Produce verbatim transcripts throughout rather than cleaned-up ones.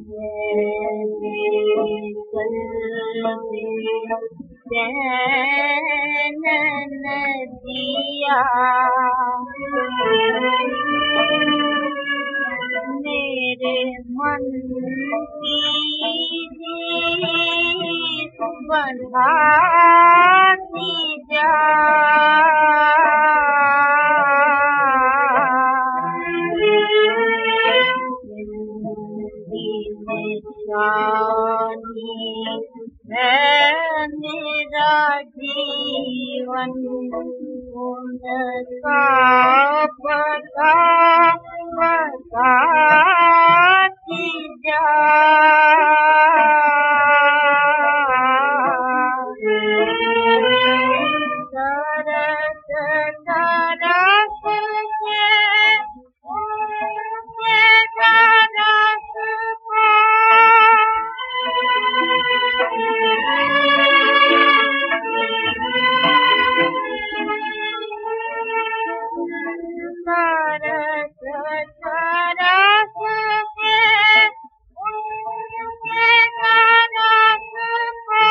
चैन दिया मेरे मन की जीत बढ़ाती जा है मेरा जीवन उनका पता बताती जा तरस तरस के उनके तरस तरस तरस के उनके तरस को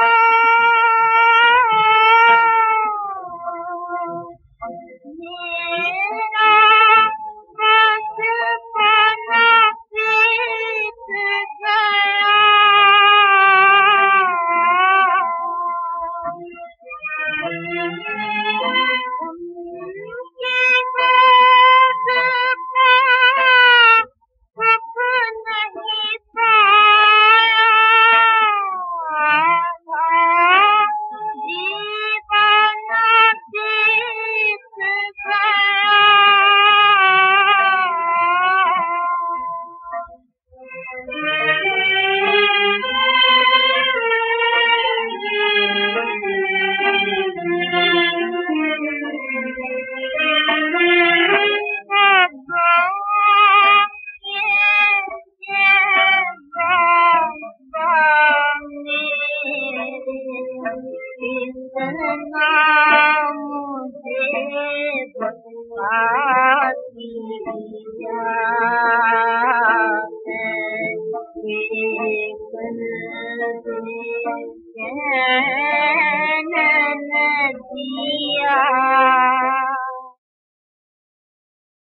मेरा बचपना बीत गया इतना मुझे बताती जा है कि